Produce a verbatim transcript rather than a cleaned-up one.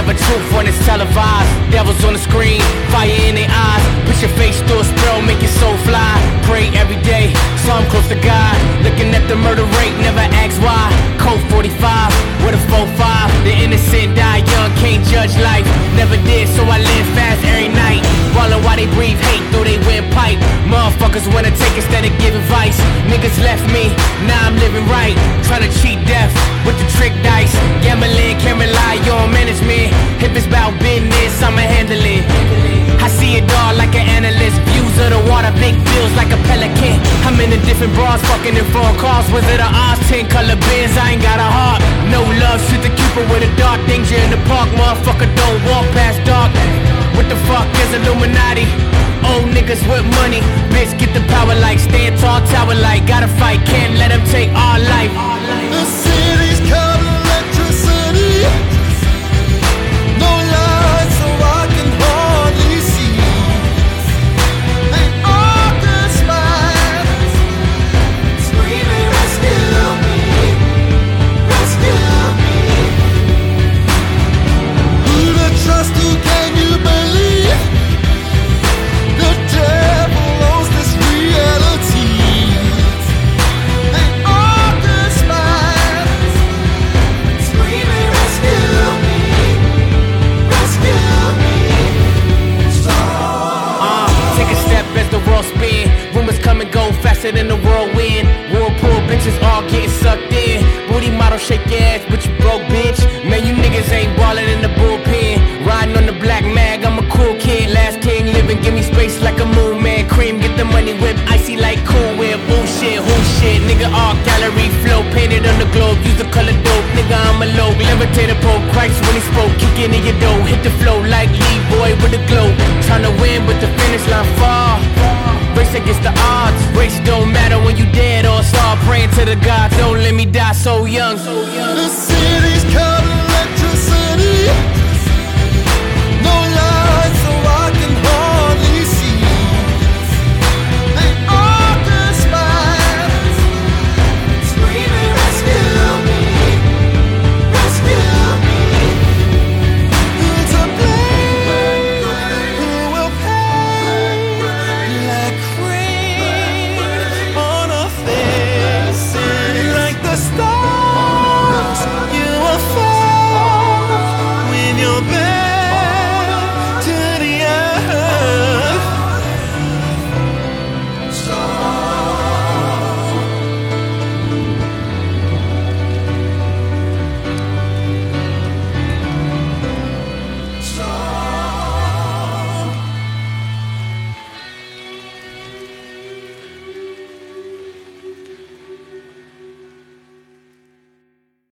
never truth when it's televised. Devils on the screen, fire in their eyes. Push your face through a spell, make your soul fly. Pray every day, so I'm close to God. Looking at the murder rate, never ask why. Code forty-five, with a four five. The innocent die young, can't judge life. Never did, so I live fast every night. Ballin' while they breathe hate through they windpipe. Motherfuckers wanna take instead of give advice. Niggas left me, now I'm living right. Tryna cheat death with the trick dice. Gambling, can't rely on management. If it's about business, I'ma handle it. I see it all like an analyst. Views of the water, big bills like a pelican. I'm in a different bras, fucking in four cars. Was it a Oz, ten color bins? I ain't got a heart. No love, shoot the keeper with a dark. Danger in the park, motherfucker, don't walk past dark. What the fuck is Illuminati? Old niggas with money, bitch get the power like. Stand tall, tower like. Gotta fight, can't let them take our life. The city's got electricity. No light, so I can hardly see. They all conspire, screaming, rescue me, rescue me. Who to trust, who can you believe? The devil owns this reality. They all conspire, screaming, rescue me, rescue me. Uh, take a step as the world spin. Rumors come and go faster than the whirlwind. Whirlpool bitches all getting sucked in. Booty model shake your ass, but you broke, bitch. Man, you niggas ain't ballin' in the bullpen. Riding on the black mag, I'm a cool kid. Last king living, give me space like a moon man. Cream, get the money whip, icy like Cool Whip. Bullshit, who shit, nigga, art gallery flow. Painted on the globe, use the color dope. Nigga, I'm a low, levitator poke. Christ when he spoke, kicking in your dough. Hit the flow like Lee Boy with the glow. Tryna win, but the finish line far. Race against the odds. Race don't matter when you dead or start praying to the gods. Don't let me die so young. The city